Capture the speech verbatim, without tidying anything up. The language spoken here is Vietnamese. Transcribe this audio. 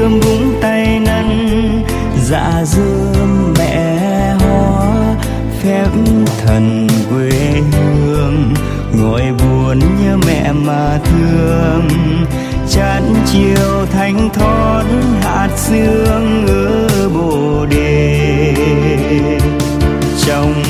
thơm búng tay năn, dạ dơm mẹ ho phép thần quê hương. Ngồi buồn nhớ mẹ mà thương, chán chiều thanh thót hạt sương ở bồ đề. Trong